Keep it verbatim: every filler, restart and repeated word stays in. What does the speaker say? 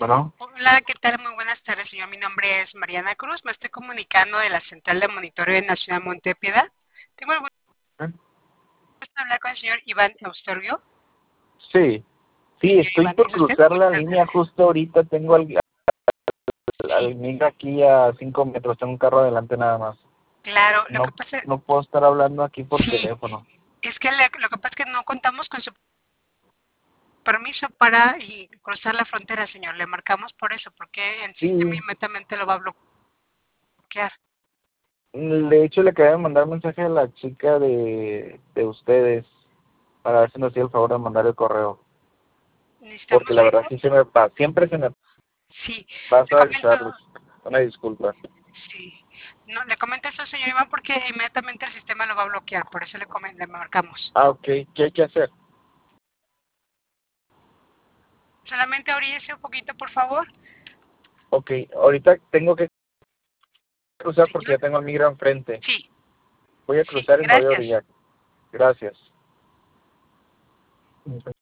Bueno, Hola, ¿qué tal? Muy buenas tardes, señor. Mi nombre es Mariana Cruz. Me estoy comunicando de la Central de Monitoreo en la ciudad de Montepiedad. Tengo el gusto ¿eh? de hablar con el señor Iván Eustorgio. Sí, sí, Señor estoy Iván, por ¿es usted? cruzar la Muchas línea gracias. justo ahorita. Tengo al, Sí, al migra aquí a cinco metros, tengo un carro adelante nada más. claro. Lo que No, pasa, no puedo estar hablando aquí por sí, teléfono. es que le- lo que pasa es que no contamos con su permiso para y cruzar la frontera, señor. Le marcamos por eso, porque el sistema Sí, inmediatamente lo va a bloquear. de hecho le acabé de mandar mensaje a la chica de, de ustedes para ver si nos hacía el favor de mandar el correo. Porque Necesitamos la su verdad info. sí se me pasa, siempre se me Sí, le pasa comento. avisarles. Una disculpa. Sí, no, le comento eso, señor Iván, porque inmediatamente el sistema lo va a bloquear, por eso le, comen- le marcamos. Ah, ok, ¿qué hay que hacer? Solamente oríese un poquito, por favor. Ok, ahorita tengo que cruzar porque Señor, ya tengo al migra enfrente. sí, Voy a sí, cruzar y me voy a gracias. orillar. Gracias.